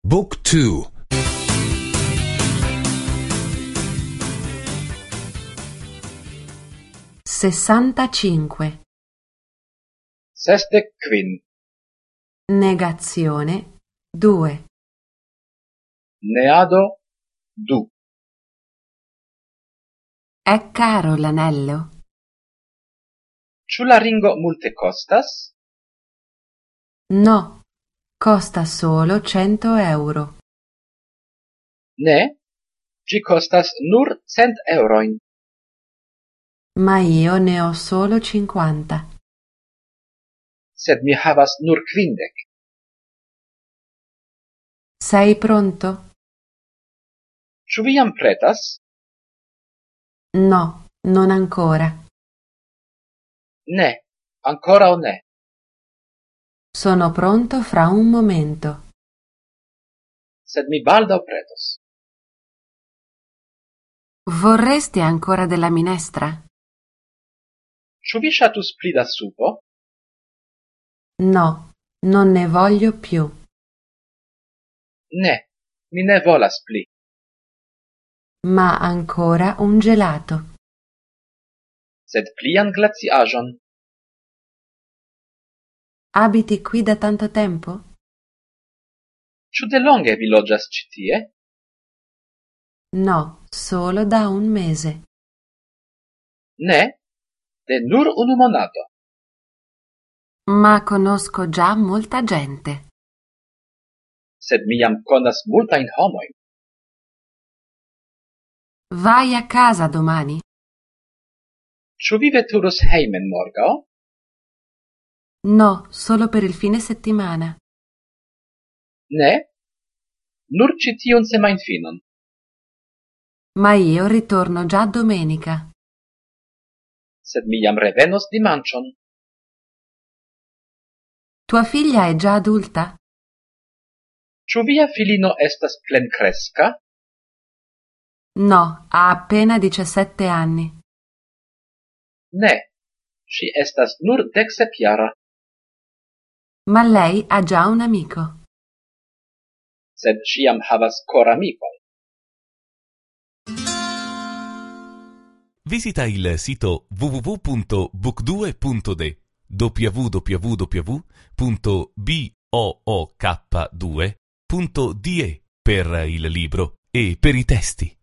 Book 2. 65. Sesdek kvin. Negazione 2. Neado du. È caro l'anello? Ĉu la ringo multe kostas? No, costa solo 100 euro. Ne, ĝi kostas nur 100 eurojn. Ma io ne ho solo 50. Sed mi havas nur 50. Sei pronto? Ĉu vi jam pretas? No, non ancora. Ne, ankoraŭ ne. Sono pronto fra un momento. Sed mi baldaŭ pretos. Vorresti ancora della minestra? Ĉu vi ŝatus pli da supo? No, non ne voglio più. Ne, mi ne volas pli. Ma ancora un gelato. Sed plian glaciaĵon. Abiti qui da tanto tempo? Ĉu delonge vi loĝas ĉi tie? No, solo da un mese. Ne, de nur unu monato. Ma conosco già molta gente. Sed mi jam konas multajn homojn. Vai a casa domani? Ĉu vi veturos hejmen morgaŭ? No, solo per il fine settimana. Ne, nur ĉi tiun semajnfinon. Ma io ritorno già domenica. Sed mi jam revenos dimanĉon. Tua figlia è già adulta? Ĉu via filino estas plenkreska? No, ha appena 17 anni. Ne, ŝi estas nur 17-jara. Ma lei ha già un amico. Sed ŝi jam havas koramikon. Visita il sito www.book2.de www.book2.de per il libro e per i testi.